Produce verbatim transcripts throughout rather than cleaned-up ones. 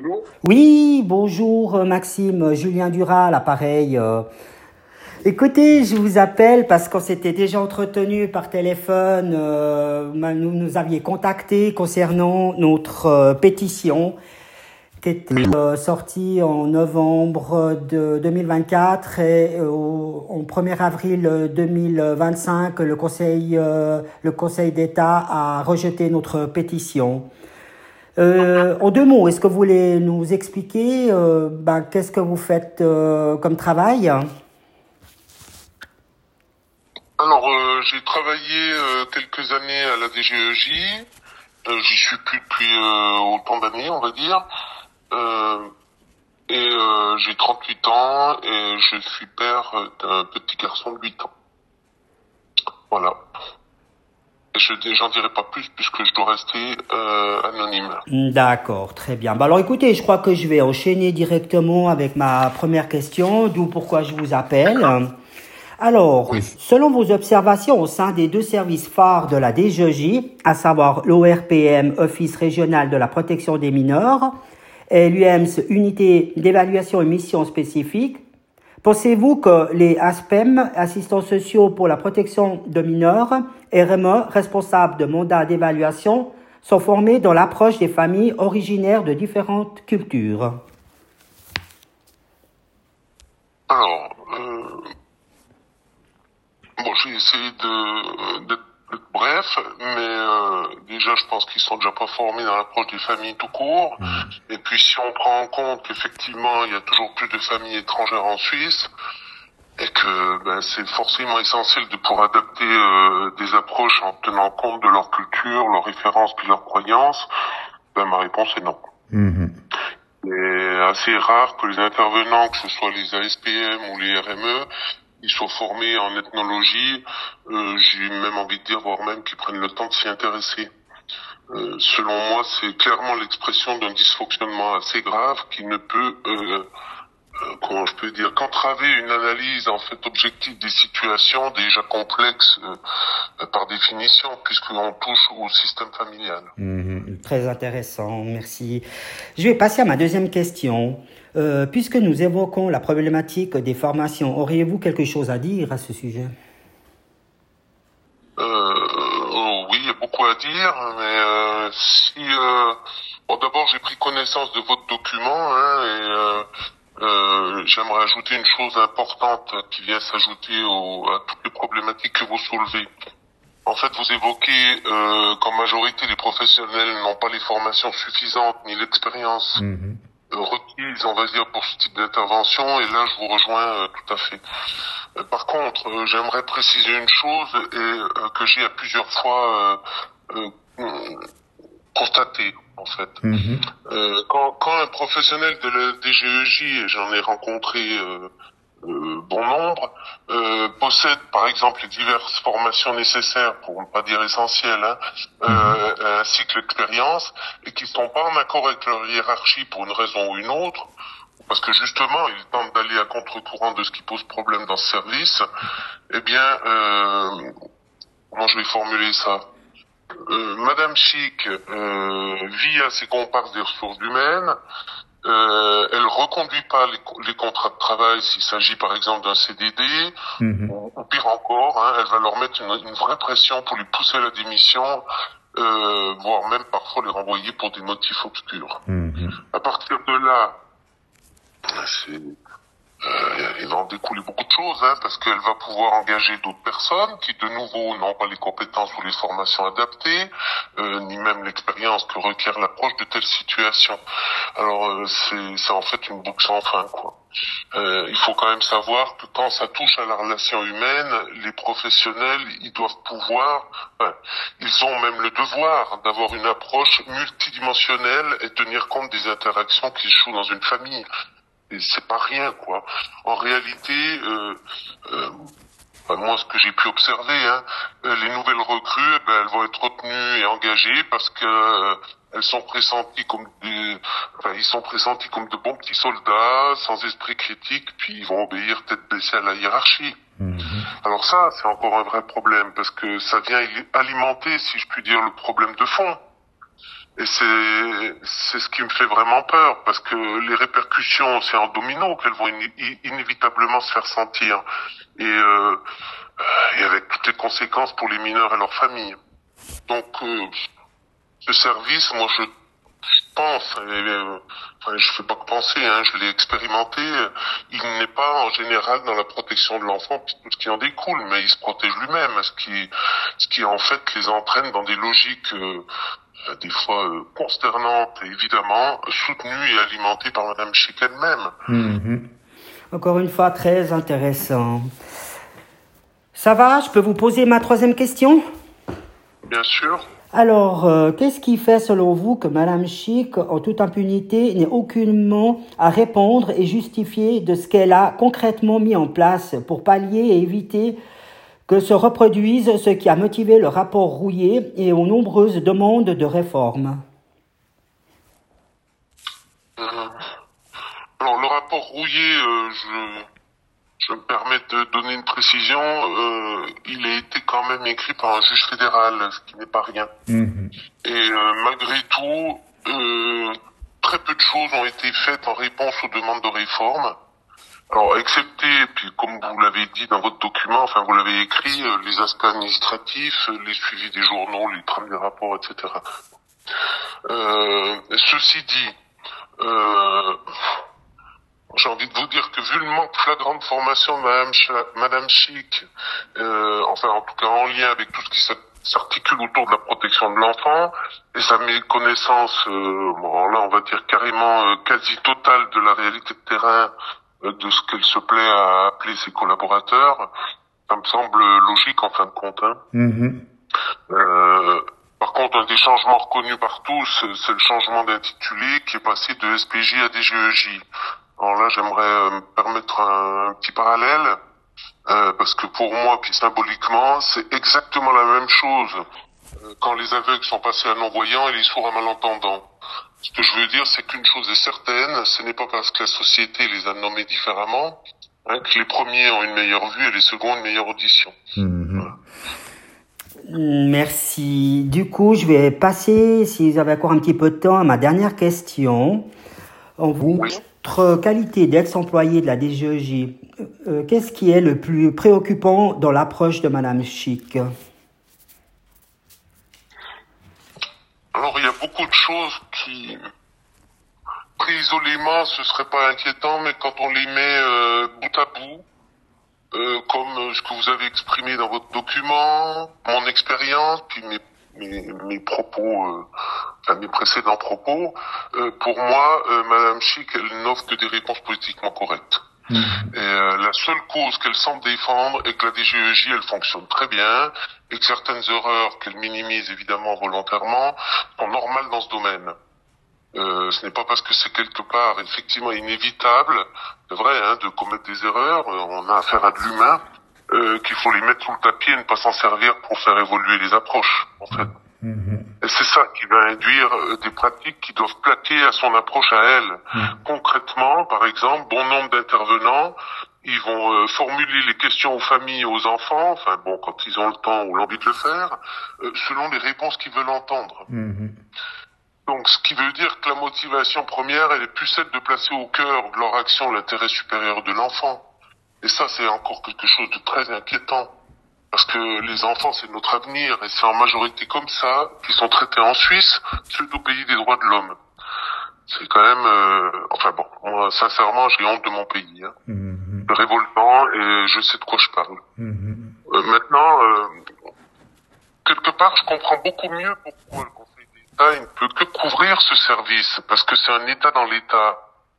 allô? Oui, bonjour euh, Maxime, Julien Duras, à l'appareil. Euh, écoutez, je vous appelle parce qu'on s'était déjà entretenu par téléphone. Euh, nous nous aviez contacté concernant notre euh, pétition qui était euh, sortie en novembre de deux mille vingt-quatre et euh, au premier avril deux mille vingt-cinq, le Conseil, euh, le Conseil d'État a rejeté notre pétition. Euh, en deux mots, est-ce que vous voulez nous expliquer euh, ben, qu'est-ce que vous faites euh, comme travail? Alors, euh, j'ai travaillé euh, quelques années à la D G E J. Euh, j'y suis plus depuis euh, autant d'années, on va dire. Euh, et euh, j'ai trente-huit ans et je suis père d'un petit garçon de huit ans. Voilà. Et je j'en dirai pas plus puisque je dois rester euh, anonyme. D'accord, très bien. Bah alors écoutez, je crois que je vais enchaîner directement avec ma première question, d'où pourquoi je vous appelle. Alors, Oui. selon vos observations au sein des deux services phares de la D G E J, à savoir l'O R P M, Office régional de la protection des mineurs, et l'U E M S, Unité d'évaluation et mission spécifique, pensez-vous que les A S P E M, assistants sociaux pour la protection de mineurs, et R M E, responsables de mandats d'évaluation, sont formés dans l'approche des familles originaires de différentes cultures? Alors, euh, bon, j'ai essayé de d'être bref, mais euh, déjà, je pense qu'ils sont déjà pas formés dans l'approche des familles tout court. Et puis, si on prend en compte qu'effectivement, il y a toujours plus de familles étrangères en Suisse, et que ben, c'est forcément essentiel de pouvoir adapter euh, des approches en tenant compte de leur culture, leurs références puis leurs croyances, ben, ma réponse est non. Mmh. C'est assez rare que les intervenants, que ce soit les A S P M ou les R M E, ils soient formés en ethnologie, euh, j'ai même envie de dire, voire même qu'ils prennent le temps de s'y intéresser. Euh, selon moi, c'est clairement l'expression d'un dysfonctionnement assez grave qui ne peut, euh, euh, comment je peux dire, qu'entraver une analyse en fait objective des situations déjà complexes euh, par définition, puisqu'on touche au système familial. Mmh, très intéressant, merci. Je vais passer à ma deuxième question. Euh, puisque nous évoquons la problématique des formations, auriez-vous quelque chose à dire à ce sujet? Euh, oh, oui, il y a beaucoup à dire, mais euh, si euh, bon, d'abord j'ai pris connaissance de votre document, hein, et euh, euh, j'aimerais ajouter une chose importante qui vient s'ajouter au, à toutes les problématiques que vous soulevez. En fait, vous évoquez euh, qu'en majorité les professionnels n'ont pas les formations suffisantes ni l'expérience Mmh. euh, requise, on va dire, pour ce type d'intervention, et là je vous rejoins euh, tout à fait. Euh, par contre, euh, j'aimerais préciser une chose et euh, que j'ai à plusieurs fois euh, euh, constaté, en fait. Mmh. Euh, quand, quand un professionnel de la D G E J, et j'en ai rencontré euh, euh, bon nombre, euh, possède par exemple les diverses formations nécessaires, pour ne pas dire essentielles, hein, euh, ainsi que l'expérience, et qui ne sont pas en accord avec leur hiérarchie pour une raison ou une autre, parce que justement, ils tentent d'aller à contre-courant de ce qui pose problème dans ce service, eh bien, euh, comment je vais formuler ça? Euh, Madame Chic euh, vit à ses comparses des ressources humaines, euh, elle reconduit pas les, les contrats de travail s'il s'agit par exemple d'un C D D, Mmh. ou, ou pire encore, hein, elle va leur mettre une, une vraie pression pour les pousser à la démission, euh, voire même parfois les renvoyer pour des motifs obscurs. Mmh. À partir de là, c'est Euh, il va en découler beaucoup de choses, hein, parce qu'elle va pouvoir engager d'autres personnes qui, de nouveau, n'ont pas les compétences ou les formations adaptées, euh, ni même l'expérience que requiert l'approche de telles situations. Alors, euh, c'est, c'est en fait une boucle sans fin, quoi. Euh, il faut quand même savoir que quand ça touche à la relation humaine, les professionnels, ils doivent pouvoir, enfin, ils ont même le devoir d'avoir une approche multidimensionnelle et tenir compte des interactions qui se jouent dans une famille. Et c'est pas rien, quoi. En réalité, euh, euh, enfin, moi, ce que j'ai pu observer, hein, euh, les nouvelles recrues, ben, elles vont être retenues et engagées parce que euh, elles sont pressenties comme des, enfin, ils sont pressentis comme de bons petits soldats, sans esprit critique, puis ils vont obéir tête baissée à la hiérarchie. Mmh. Alors ça, c'est encore un vrai problème parce que ça vient alimenter, si je puis dire, le problème de fond. Et c'est c'est ce qui me fait vraiment peur, parce que les répercussions, c'est en domino qu'elles vont iné- inévitablement se faire sentir, et, euh, et avec toutes les conséquences pour les mineurs et leurs familles. Donc, euh, ce service, moi, je pense, et, euh, enfin, je fais pas que penser, hein, je l'ai expérimenté, euh, il n'est pas en général dans la protection de l'enfant, puis tout ce qui en découle, mais il se protège lui-même, ce qui, ce qui en fait les entraîne dans des logiques euh, euh, des fois euh, consternantes, et évidemment soutenues et alimentées par Madame Chic elle-même. Mhm. Encore une fois, très intéressant. Ça va, je peux vous poser ma troisième question? Bien sûr. Alors, euh, qu'est-ce qui fait, selon vous, que Madame Chic, en toute impunité, n'ait aucunement à répondre et justifier de ce qu'elle a concrètement mis en place pour pallier et éviter que se reproduise ce qui a motivé le rapport Rouillé et aux nombreuses demandes de réforme? Euh, alors le rapport Rouillé, euh, je Je me permets de donner une précision. Euh, il a été quand même écrit par un juge fédéral, ce qui n'est pas rien. Mmh. Et euh, malgré tout, euh, très peu de choses ont été faites en réponse aux demandes de réforme. Alors, excepté, puis comme vous l'avez dit dans votre document, enfin vous l'avez écrit, euh, les aspects administratifs, euh, les suivis des journaux, les trames des rapports, et cetera. Euh, ceci dit, euh, j'ai envie de vous dire que vu le manque flagrant de formation de Madame, Ch- Madame Chic, euh, enfin en tout cas en lien avec tout ce qui s'art- s'articule autour de la protection de l'enfant, et sa méconnaissance, euh, bon là on va dire carrément euh, quasi totale de la réalité de terrain, euh, de ce qu'elle se plaît à appeler ses collaborateurs, ça me semble logique en fin de compte. Hein. Mmh. Euh, par contre, un des changements reconnus par tous, c'est le changement d'intitulé qui est passé de S P J à D G E J. Alors là, j'aimerais euh, me permettre un, un petit parallèle, euh, parce que pour moi, puis symboliquement, c'est exactement la même chose euh, quand les aveugles sont passés à non-voyants et les sourds à malentendants. Ce que je veux dire, c'est qu'une chose est certaine, ce n'est pas parce que la société les a nommés différemment, hein, que les premiers ont une meilleure vue et les seconds une meilleure audition. Mmh. Voilà. Merci. Du coup, je vais passer, si vous avez encore un petit peu de temps, à ma dernière question. En votre qualité d'ex-employé de la D G E J, euh, qu'est-ce qui est le plus préoccupant dans l'approche de Madame Chic? Alors, il y a beaucoup de choses qui, pris isolément, ce serait pas inquiétant, mais quand on les met euh, bout à bout, euh, comme euh, ce que vous avez exprimé dans votre document, mon expérience, puis mes, mes, mes propos, euh, enfin mes précédents propos, euh, pour moi, euh, Madame Chic, elle n'offre que des réponses politiquement correctes. Mmh. Et euh, la seule cause qu'elle semble défendre est que la D G E J, elle fonctionne très bien, et que certaines erreurs qu'elle minimise évidemment volontairement sont normales dans ce domaine. Euh, ce n'est pas parce que c'est quelque part effectivement inévitable, c'est vrai, hein, de commettre des erreurs, euh, on a affaire à de l'humain, euh, qu'il faut les mettre sous le tapis et ne pas s'en servir pour faire évoluer les approches, en fait. Mmh. Et c'est ça qui va induire euh, des pratiques qui doivent plaquer à son approche à elle. Mmh. Concrètement, par exemple, bon nombre d'intervenants, ils vont euh, formuler les questions aux familles et aux enfants, enfin bon, quand ils ont le temps ou l'envie de le faire, euh, selon les réponses qu'ils veulent entendre. Mmh. Donc, ce qui veut dire que la motivation première, elle est plus celle de placer au cœur de leur action l'intérêt supérieur de l'enfant. Et ça, c'est encore quelque chose de très inquiétant. Parce que les enfants, c'est notre avenir, et c'est en majorité comme ça qu'ils sont traités en Suisse, pseudo-pays des droits de l'homme. C'est quand même... Euh, enfin bon, moi, sincèrement, j'ai honte de mon pays. Hein. Mmh. C'est révoltant, et je sais de quoi je parle. Mmh. Euh, maintenant, euh, quelque part, je comprends beaucoup mieux pourquoi le Conseil d'État il ne peut que couvrir ce service, parce que c'est un État dans l'État.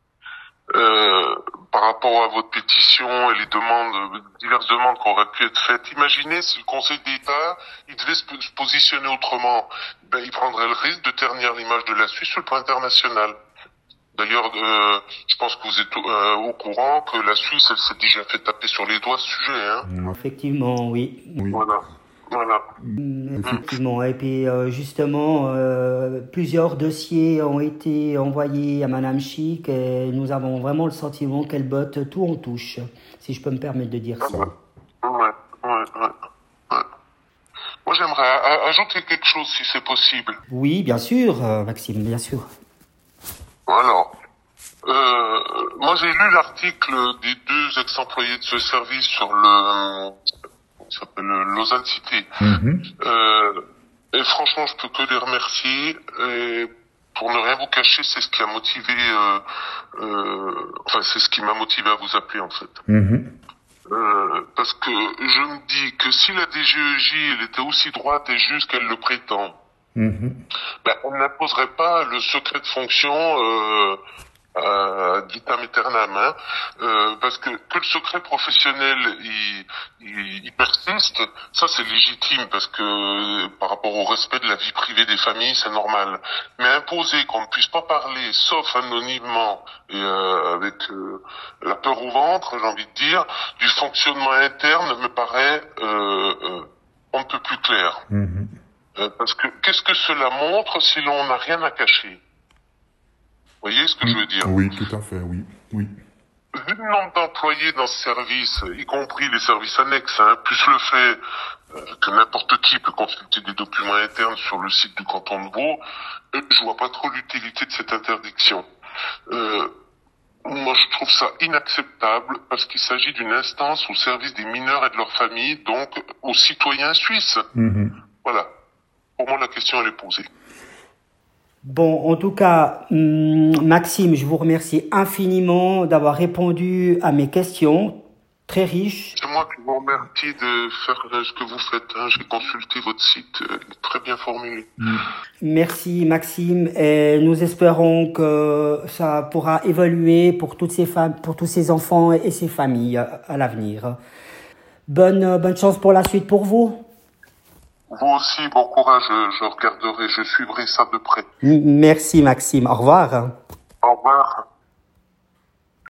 Euh, par rapport à votre pétition et les demandes, diverses demandes qui auraient pu être faites, imaginez si le Conseil d'État, il devait se positionner autrement, ben, il prendrait le risque de ternir l'image de la Suisse sur le plan international. D'ailleurs, euh, je pense que vous êtes euh, au courant que la Suisse, elle s'est déjà fait taper sur les doigts ce sujet. Hein. Effectivement, oui. oui. Voilà. Voilà. Effectivement. Et puis euh, justement, euh, plusieurs dossiers ont été envoyés à Madame Chic et nous avons vraiment le sentiment qu'elle botte tout en touche, si je peux me permettre de dire ça. Ouais, ouais, ouais. ouais. Moi, j'aimerais a- ajouter quelque chose si c'est possible. Oui, bien sûr, euh, Maxime, bien sûr. Alors, euh, moi j'ai lu l'article des deux ex-employés de ce service sur le, comment ça s'appelle, le Lausanne Cité. Mhm. Euh, et franchement, je peux que les remercier. Et pour ne rien vous cacher, c'est ce qui a motivé, euh, euh, enfin c'est ce qui m'a motivé à vous appeler en fait. Mhm. Euh, parce que je me dis que si la D G E J elle était aussi droite et juste qu'elle le prétend, Mhm. ben, on n'imposerait pas le secret de fonction euh, à vitam aeternam, hein, euh, parce que que le secret professionnel il, il, il persiste, ça c'est légitime parce que euh, par rapport au respect de la vie privée des familles c'est normal. Mais imposer qu'on ne puisse pas parler sauf anonymement et euh, avec euh, la peur au ventre, j'ai envie de dire, du fonctionnement interne me paraît euh, euh, on ne peut plus clair. Mhm. Euh, parce que qu'est-ce que cela montre si l'on n'a rien à cacher? Vous voyez ce que je veux dire? Oui, tout à fait, oui. Oui. Vu le nombre d'employés dans ce service, y compris les services annexes, hein, plus le fait euh, que n'importe qui peut consulter des documents internes sur le site du canton de Vaud, euh, je vois pas trop l'utilité de cette interdiction. Euh, moi, je trouve ça inacceptable parce qu'il s'agit d'une instance au service des mineurs et de leurs familles, donc aux citoyens suisses. Mhm. Voilà. Pour moi, la question, elle est posée. Bon, en tout cas, hum, Maxime, je vous remercie infiniment d'avoir répondu à mes questions, très riches. C'est moi qui vous remercie de faire euh, ce que vous faites. Hein. J'ai consulté votre site, euh, très bien formulé. Merci Maxime, et nous espérons que ça pourra évoluer pour toutes ces femmes, pour tous ces enfants et ces familles à l'avenir. Bonne, bonne chance pour la suite pour vous. Vous aussi, bon courage, je, je regarderai, je suivrai ça de près. M- Merci Maxime, au revoir. Au revoir.